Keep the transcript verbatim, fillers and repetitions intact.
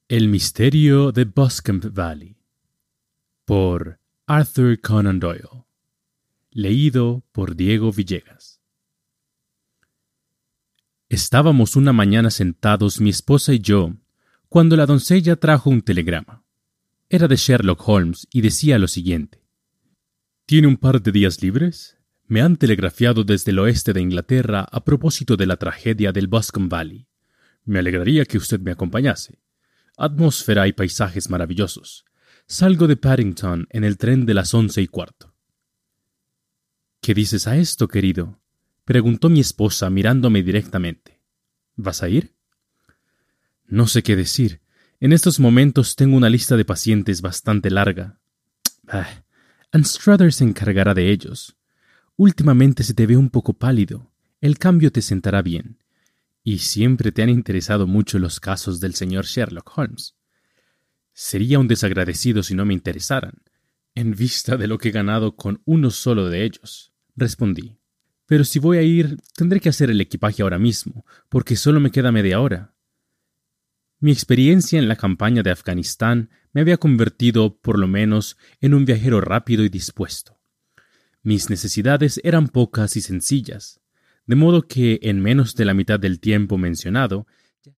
El misterio de Boscombe Valley, por Arthur Conan Doyle. Leído por Diego Villegas. Estábamos una mañana sentados mi esposa y yo, cuando la doncella trajo un telegrama. Era de Sherlock Holmes y decía lo siguiente: ¿Tiene un par de días libres? Me han telegrafiado desde el oeste de Inglaterra a propósito de la tragedia del Boscombe Valley. Me alegraría que usted me acompañase. Atmósfera y paisajes maravillosos. Salgo de Paddington en el tren de las once y cuarto. ¿Qué dices a esto, querido?, preguntó mi esposa mirándome directamente. ¿Vas a ir? No sé qué decir. En estos momentos tengo una lista de pacientes bastante larga. Ah, Anstruther se encargará de ellos. Últimamente se te ve un poco pálido. El cambio te sentará bien. Y siempre te han interesado mucho los casos del señor Sherlock Holmes. Sería un desagradecido si no me interesaran, en vista de lo que he ganado con uno solo de ellos, respondí. Pero si voy a ir, tendré que hacer el equipaje ahora mismo, porque solo me queda media hora. Mi experiencia en la campaña de Afganistán me había convertido, por lo menos, en un viajero rápido y dispuesto. Mis necesidades eran pocas y sencillas, de modo que, en menos de la mitad del tiempo mencionado,